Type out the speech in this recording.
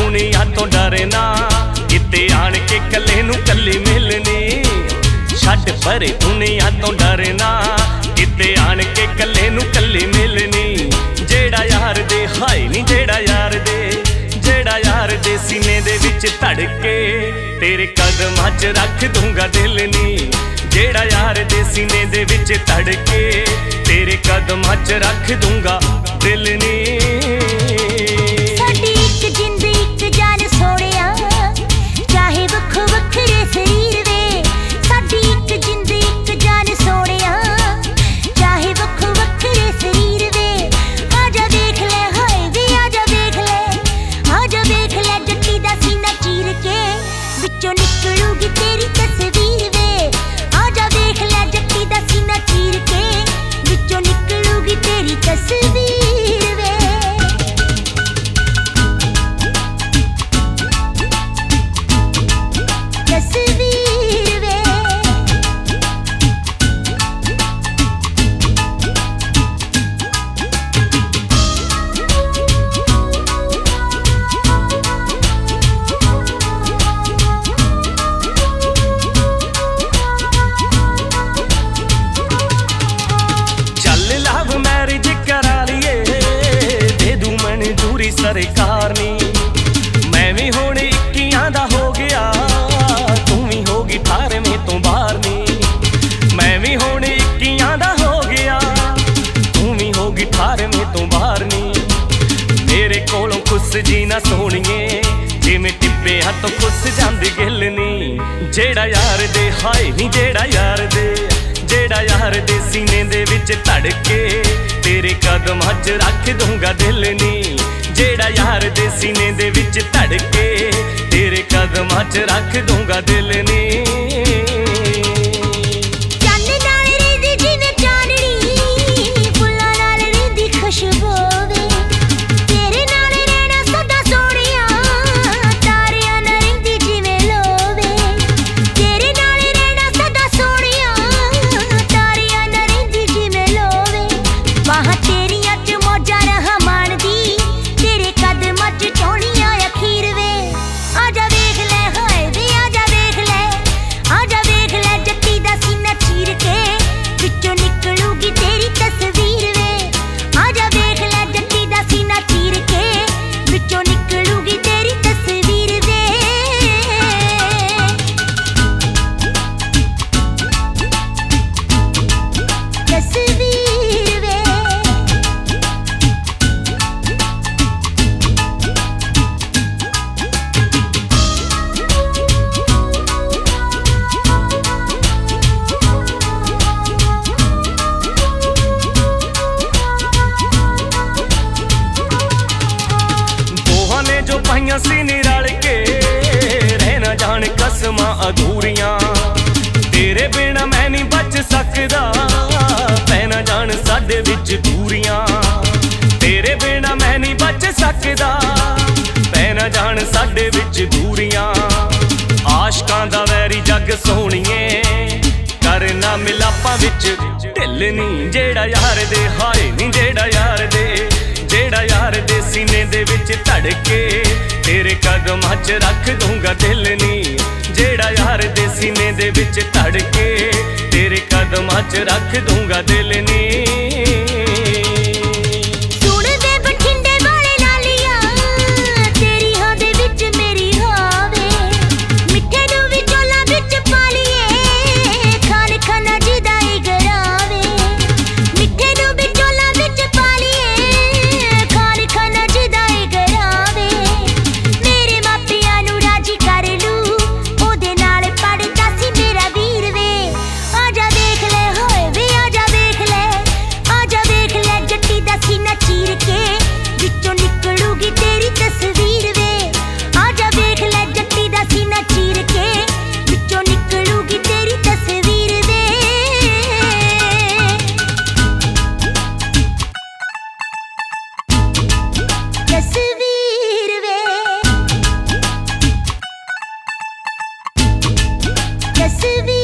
दुनिया तो डरना, इत्ते आण के कल्ले नूं कल्ली मिलनी। छड्ड परे दुनिया तो डरना, इत्ते आण के कल्ले नूं कल्ली मिलनी। जेड़ा यार दे हाय नी जेड़ा यार दे, जेड़ा यार दे सीने दे विच धड़के, तेरे कदमां च रख दूंगा दिल नी। जेड़ा यार दे सीने दे विच धड़के, तेरे कदमां च रख दूंगा दिल नी। साडी इक जिंद इक जान सोहणिया, चाहे वक्खो वक्खरे शरीर वे। साडी इक जिंद इक जान सोहणिया, चाहे वक्खो वक्खरे शरीर वे। आजा देख ले हाय वे आजा देख ले, आजा देख ले जट्टी दा सीना चीर के, विचों निकलूगी तेरी तस्वीर वे। आजा देख ले जट्टी दा सीना चीर के, विचों निकलूगी तेरी तस्वीर वे। तस्वीर वे चल लव मैरिज करा लिए, दे दूं मंजूरी सरकार नी। मैं भी हुण 21 दा हो गया, तू भी होगी 18वें तो बाहर नी। मैं भी हुण 21 दा हो गया, तू भी होगी 18वें तो बाहर नी। मेरे कोलों खुस जी ना सोहणीए, जिवें टिब्बे हत्थों खुस जांदी गिल नी। जेड़ा यार दे हाय नी जेड़ा यार दे, जेड़ा यार दे सीने दे विच धड़के, तेरे कदमां च रख दूंगा दिल नी। जेड़ा यार दे सीने दे विच धड़के, तेरे कदमां च रख दूंगा दिल नी। चंद नाल रहिंदी जिवें चांदनी, फुल्लां नाल रहिंदी खुशबू वे। तेरे नाल रहना सदा सोहणिया, तारियां नाल रहिंदी जिवें लो वे। तेरे नाल रहना सदा सोहणिया, तारियां नाल रहिंदी जिवें लो वे। बाहां तेरियां च मौजां रहां माणदी, तेरे कदमां च चाहुणिया अखीर वे। आजा देख ले हाय वे आजा देख ले, आजा देख ले जट्टी दा सीना चीर के, विचों निकलूगी तेरी तस्वीर वे। आजा देख ले जट्टी दा सीना चीर के, विचों निकलूगी तेरी तस्वीर वे। तस्वीर वे दोहां ने जो पाइयां सी नी रल के, रहना जान कसमां अधूरियां। तेरे बिना मैं नहीं बच सकदा, पैना जान साडे विच दूरियां। तेरे बिना मैं नहीं बच सकदा, पैना जान साडे विच दूरियां। आशकां दा वैरी जग सोहणीए, करना मिलापां विच ढिल नी। जेड़ा यार दे हाय नी जेड़ा यार दे, जेड़ा यार दे सीने दे विच धड़के, तेरे कदमां च रख दूंगा दिल नी। जेड़ा यार दे सीने दे विच धड़के, तेरे कदमां च रख दूंगा दिल नी। सुण वे बठिंडे वाले लालिया, तेरी हां दे विच मेरी हां वे। मिठे नूं भी चोला विच पा लईए, खान खाना जिदा ही गरावे। मिठे नूं भी चोला विच पा लईए, खान खाना जिदा ही गरावे। मेरे मापियां नूं राजी कर लू, ओदे नाल पढ़दा सी मेरा वीर वे। आजा देख ले हाय वे आजा देख ले, आजा देख ले जट्टी दा सीना चीर के, विचों निकलूगी तेरी तस्वीर वे। आजा देख ले जट्टी दा सीना चीर के, विचों निकलूगी तेरी तस्वीर वे। तस्वीर वे तस्वीर